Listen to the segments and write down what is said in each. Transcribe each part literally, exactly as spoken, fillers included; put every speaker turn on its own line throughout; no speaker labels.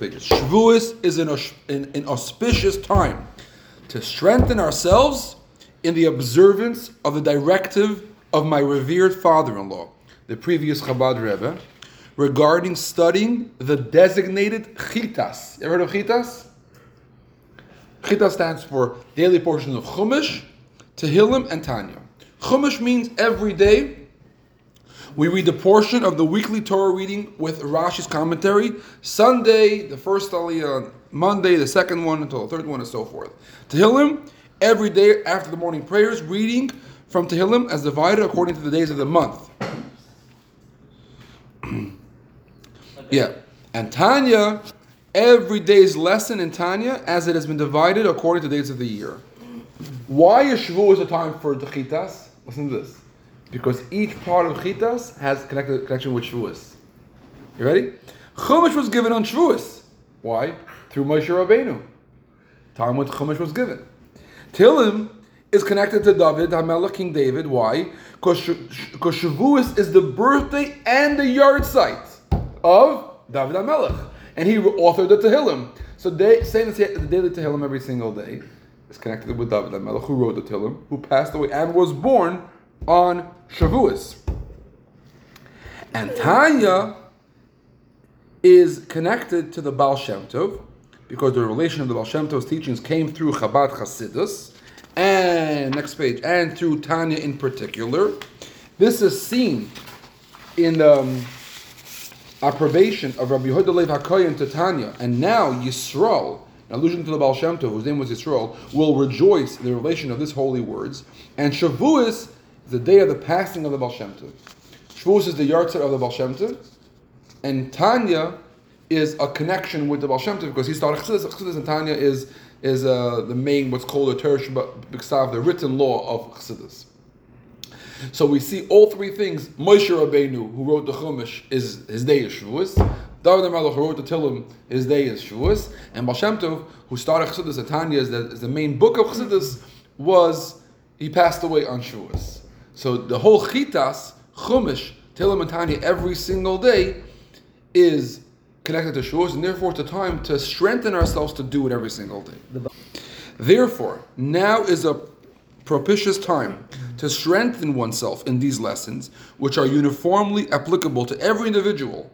pages. Shavuos is an, an, an auspicious time to strengthen ourselves in the observance of the directive of my revered father-in-law, the previous Chabad Rebbe, regarding studying the designated chitas. You ever heard of chitas? Chitas stands for daily portions of Chumash, Tehillim, and Tanya. Chumash means every day we read a portion of the weekly Torah reading with Rashi's commentary. Sunday, the first aliyah, Monday, the second one, until the third one, and so forth. Tehillim, every day after the morning prayers, reading from Tehillim as divided according to the days of the month. Yeah. And Tanya, every day's lesson in Tanya as it has been divided according to the days of the year. Why is Shavuos a time for the chitas? Listen to this. Because each part of chitas has connected connection with Shavuos. You ready? Chumash was given on Shavuos. Why? Through Moshe Rabbeinu. Time when Chumash was given. Tehillim is connected to David, HaMelech, King David. Why? Because Shavuos is the birthday and the yard site of David HaMelech. And he authored the Tehillim. So they say the daily Tehillim every single day is connected with David HaMelech, who wrote the Tehillim, who passed away and was born on Shavuos. And Tanya is connected to the Baal Shem Tov, because the relation of the Baal Shem Tov's teachings came through Chabad Chasidus, and next page, and through Tanya in particular. This is seen in the um, approbation of Rabbi Yehuda Lev HaKohen to Tanya, and now Yisrael, in allusion to the Baal Shem Tov, whose name was Yisrael, will rejoice in the relation of this holy words. And Shavuos is the day of the passing of the Baal Shem Tov. Shavuos is the yahrzeit of the Baal Shem Tov, and Tanya is a connection with the Baal Shem Tov because he started Chassidus. Chassidus and Tanya is is uh, the main, what's called the Torah B'Ksav, the written law of Chassidus. So we see all three things. Moshe Rabbeinu, who wrote the Chumash, is his day is Shavuos. David HaMelech, who wrote the Tehillim, his day is Shavuos. And Baal Shem Tov, who started Chassidus, and Tanya is the, is the main book of Chassidus, was, he passed away on Shavuos. So the whole Chitas, Chumash, Tehillim, and Tanya every single day is connected to Shavuos, and therefore it's a time to strengthen ourselves to do it every single day. Therefore, now is a propitious time to strengthen oneself in these lessons, which are uniformly applicable to every individual.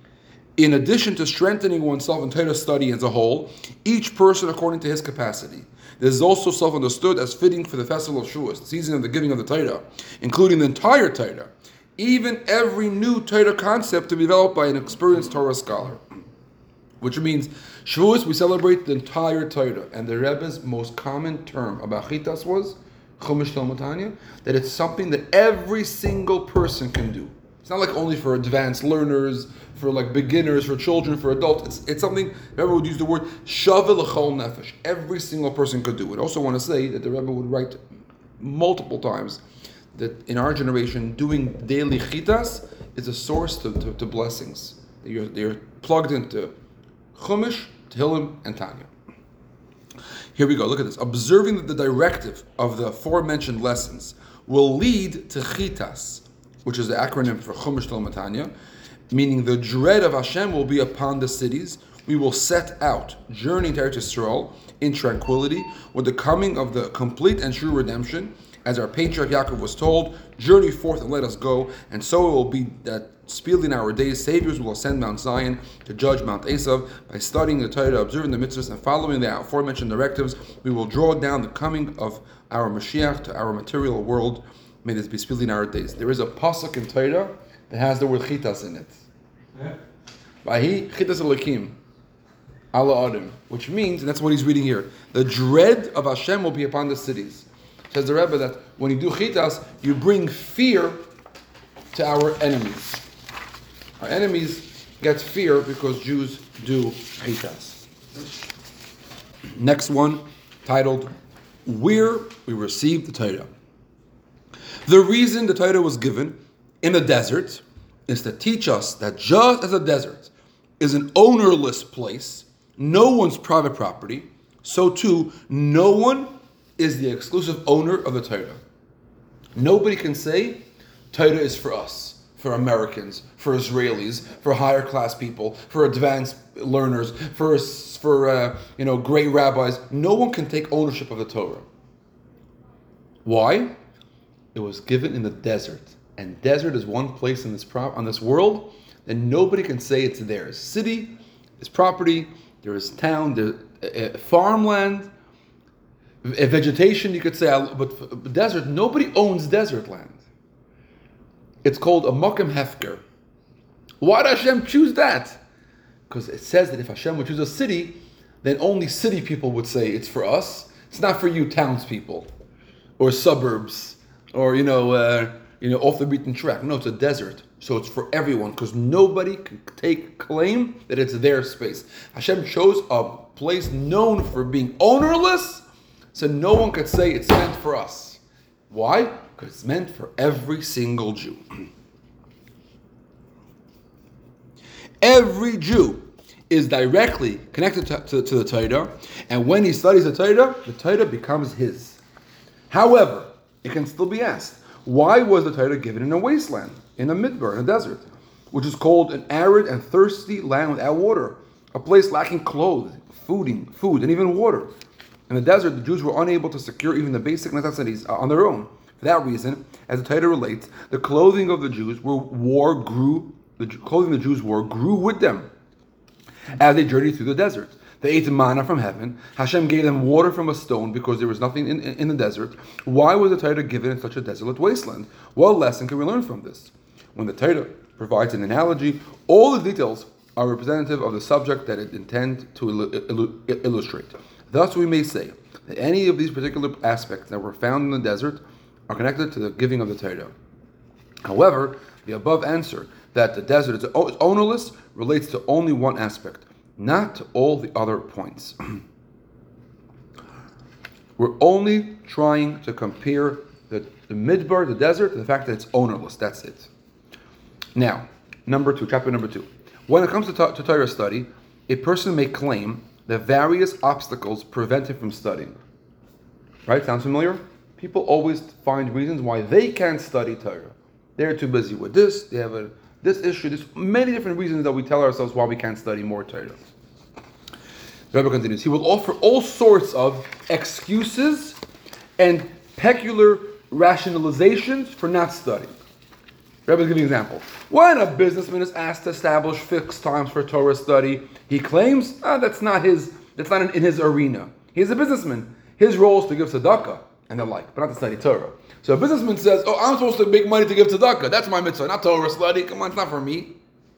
In addition to strengthening oneself in Torah study as a whole, each person according to his capacity. This is also self-understood as fitting for the festival of Shavuos, the season of the giving of the Torah, including the entire Torah, even every new Torah concept to be developed by an experienced Torah scholar. Which means, Shavuos, we celebrate the entire Torah, and the Rebbe's most common term about Chitas was Chumash Tehillim Tanya, that it's something that every single person can do. It's not like only for advanced learners, for like beginners, for children, for adults. It's it's something, the Rebbe would use the word Shaveh L'chol Nefesh. Every single person could do it. I also want to say that the Rebbe would write multiple times that in our generation, doing daily chitas is a source to, to, to blessings. You're, you're plugged into Chumash, Tehillim, and Tanya. Here we go, look at this. Observing that the directive of the aforementioned lessons will lead to chitas, which is the acronym for Chumash, Tehillim, and Tanya, meaning the dread of Hashem will be upon the cities. We will set out, journeying to Eretz Yisrael in tranquility, with the coming of the complete and true redemption. As our patriarch Yaakov was told, journey forth and let us go, and so it will be that speedily in our days, saviors will ascend Mount Zion to judge Mount Esav. By studying the Torah, observing the mitzvahs, and following the aforementioned directives, we will draw down the coming of our Mashiach to our material world. May this be speedily in our days. There is a pasuk in Torah that has the word chitas in it. Vahi chitas Elokim ala Adam, which means, and that's what he's reading here, the dread of Hashem will be upon the cities. Says the Rebbe that when you do chitas, you bring fear to our enemies. Our enemies get fear because Jews do chitas. Next one, titled, Where We Received the Torah. The reason the Torah was given in the desert is to teach us that just as a desert is an ownerless place, no one's private property, so too, no one is the exclusive owner of the Torah. Nobody can say, Torah is for us, for Americans, for Israelis, for higher class people, for advanced learners, for for uh, you know great rabbis. No one can take ownership of the Torah. Why? It was given in the desert, and desert is one place in this prop on this world that nobody can say it's theirs. City is property. There is town. There uh, farmland, uh, vegetation. You could say, but desert. Nobody owns desert land. It's called a Mokem Hefker. Why did Hashem choose that? Because it says that if Hashem would choose a city, then only city people would say it's for us. It's not for you townspeople or suburbs or you know uh, you know off the beaten track. No, it's a desert, so it's for everyone because nobody can take claim that it's their space. Hashem chose a place known for being ownerless, so no one could say it's meant for us. Why? Because it's meant for every single Jew. Every Jew is directly connected to, to, to the Torah, and when he studies the Torah, the Torah becomes his. However, it can still be asked, why was the Torah given in a wasteland, in a midbar, in a desert, which is called an arid and thirsty land without water, a place lacking clothing, fooding, food, and even water? In the desert, the Jews were unable to secure even the basic necessities on their own. For that reason, as the Torah relates, the clothing of the Jews were wore grew. The clothing the Jews wore grew with them as they journeyed through the desert. They ate manna from heaven. Hashem gave them water from a stone because there was nothing in, in, in the desert. Why was the Torah given in such a desolate wasteland? What lesson can we learn from this? When the Torah provides an analogy, all the details are representative of the subject that it intends to il- il- illustrate. Thus, we may say that any of these particular aspects that were found in the desert are connected to the giving of the Torah. However, the above answer that the desert is ownerless relates to only one aspect, not to all the other points. We're only trying to compare the, the midbar, the desert, to the fact that it's ownerless. That's it. Now, number two, chapter number two. When it comes to, to Torah study, a person may claim that various obstacles prevent him from studying. Right? Sounds familiar? People always find reasons why they can't study Torah. They're too busy with this, they have a this issue, there's many different reasons that we tell ourselves why we can't study more Torah. The Rebbe continues, he will offer all sorts of excuses and peculiar rationalizations for not studying. The Rebbe is giving an example. When a businessman is asked to establish fixed times for Torah study, he claims ah, that's not his, that's not in, in his arena. He's a businessman. His role is to give tzedakah and the like, but not to study Torah. So a businessman says, oh, I'm supposed to make money to give tzedakah. That's my mitzvah, not Torah study. Come on, it's not for me.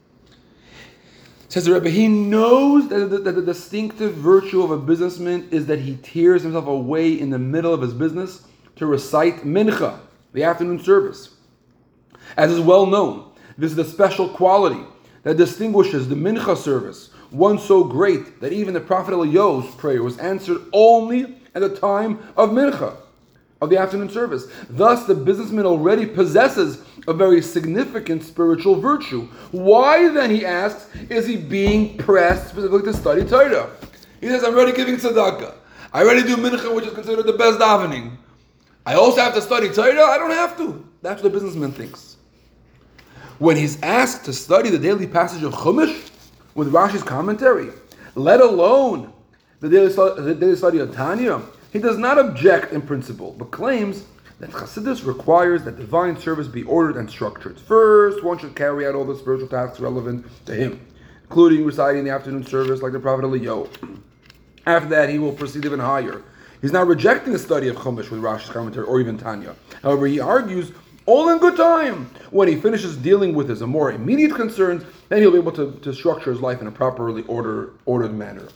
Says the Rebbe, he knows that the, that the distinctive virtue of a businessman is that he tears himself away in the middle of his business to recite mincha, the afternoon service. As is well known, this is the special quality that distinguishes the mincha service, one so great that even the Prophet Eliyahu's prayer was answered only at the time of mincha, of the afternoon service. Thus, the businessman already possesses a very significant spiritual virtue. Why then, he asks, is he being pressed specifically to study Torah? He says, I'm already giving tzedakah. I already do mincha, which is considered the best davening. I also have to study Torah? I don't have to. That's what the businessman thinks. When he's asked to study the daily passage of Chumash with Rashi's commentary, let alone the daily study, the daily study of Tanya, he does not object in principle, but claims that Chassidus requires that divine service be ordered and structured. First, one should carry out all the spiritual tasks relevant to him, including reciting the afternoon service like the Prophet Eliyahu. After that, he will proceed even higher. He's not rejecting the study of Chumash with Rashi's commentary or even Tanya. However, he argues, all in good time. When he finishes dealing with his more immediate concerns, then he'll be able to, to structure his life in a properly order, ordered manner.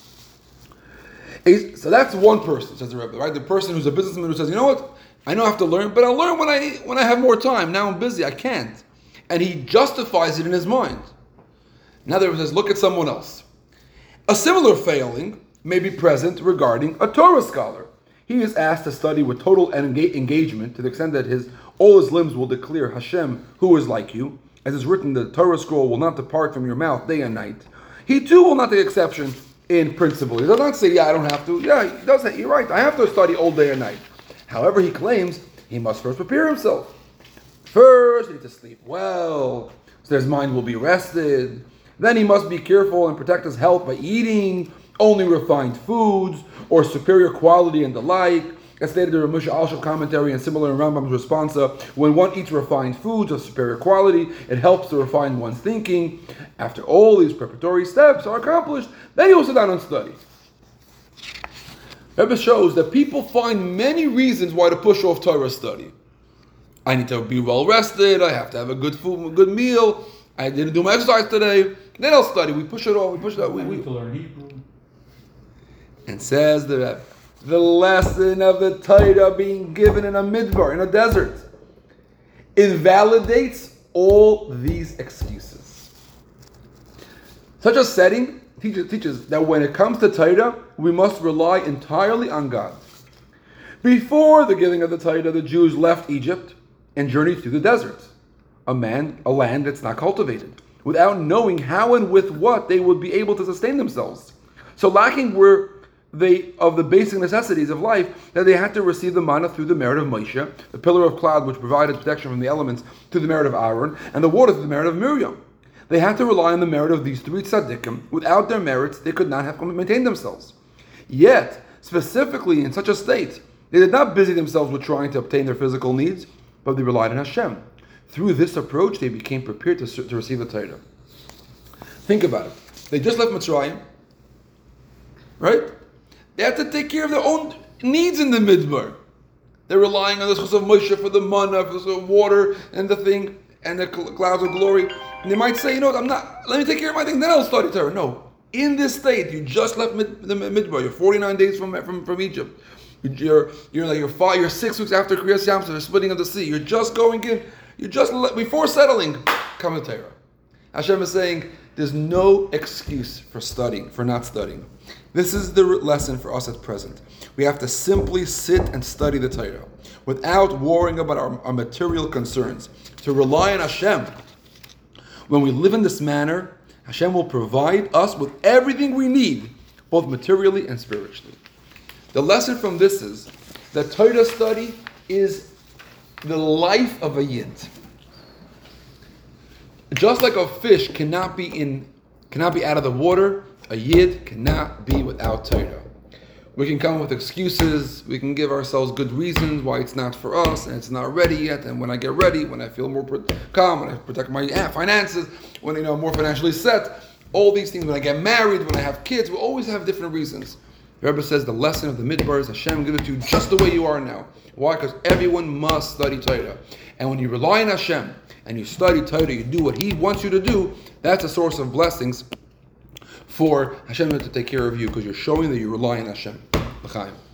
So that's one person, says the Rebbe, right? The person who's a businessman who says, you know what? I know I have to learn, but I'll learn when I when I have more time. Now I'm busy, I can't. And he justifies it in his mind. Now the Rebbe says, look at someone else. A similar failing may be present regarding a Torah scholar. He is asked to study with total enga- engagement to the extent that his all his limbs will declare Hashem, who is like you. As is written, the Torah scroll will not depart from your mouth day and night. He too will not take exception in principle. He does not say, yeah, I don't have to. Yeah, he does say, you're right, I have to study all day and night. However, he claims he must first prepare himself. First, he needs to sleep well, so his mind will be rested. Then he must be careful and protect his health by eating only refined foods or superior quality and the like. As stated in the Ramusha Al-Shab commentary and similar in Rambam's responsa, when one eats refined foods of superior quality, it helps to refine one's thinking. After all these preparatory steps are accomplished, then he will sit down and study. Rebbe shows that people find many reasons why to push off Torah study. I need to be well rested, I have to have a good food, a good meal, I didn't do my exercise today, then I'll study. We push it off, we push it off. We,
I
we.
need to learn Hebrew.
And says the Rebbe, the lesson of the Torah being given in a midbar, in a desert, invalidates all these excuses. Such a setting teaches, teaches that when it comes to Torah, we must rely entirely on God. Before the giving of the Torah, the Jews left Egypt and journeyed through the desert, a man, a land that's not cultivated, without knowing how and with what they would be able to sustain themselves. So lacking were they of the basic necessities of life, that they had to receive the manna through the merit of Moshe, the pillar of cloud which provided protection from the elements, through the merit of Aaron, and the water through the merit of Miriam. They had to rely on the merit of these three tzaddikim. Without their merits, they could not have maintained themselves. Yet, specifically in such a state, they did not busy themselves with trying to obtain their physical needs, but they relied on Hashem. Through this approach, they became prepared to, to receive the Torah. Think about it. They just left Mitzrayim, right? They had to take care of their own needs in the midbar. They're relying on the chus of Moshe for the manna, for the water, and the thing, and the clouds of glory. And they might say, you know what, I'm not, let me take care of my thing, then I'll study Torah. No. In this state, you just left mid, the midbar. You're forty-nine days from from, from Egypt. You're you're like you're five, you're six weeks after Kriyas Yamsuf, the splitting of the sea. You're just going in. You just before settling, come to Torah. Hashem is saying there's no excuse for studying, for not studying. This is the lesson for us at present. We have to simply sit and study the Torah without worrying about our, our material concerns. To rely on Hashem. When we live in this manner, Hashem will provide us with everything we need, both materially and spiritually. The lesson from this is that Torah study is the life of a Yid. Just like a fish cannot be in, cannot be out of the water, a Yid cannot be without Torah. We can come up with excuses, we can give ourselves good reasons why it's not for us, and it's not ready yet, and when I get ready, when I feel more calm, when I protect my finances, when you know, I'm more financially set, all these things, when I get married, when I have kids, we always have different reasons. The Rebbe says the lesson of the midbar is Hashem give it to you just the way you are now. Why? Because everyone must study Torah. And when you rely on Hashem, and you study Torah, you do what He wants you to do, that's a source of blessings for Hashem to take care of you, because you're showing that you rely on Hashem. L'chaim.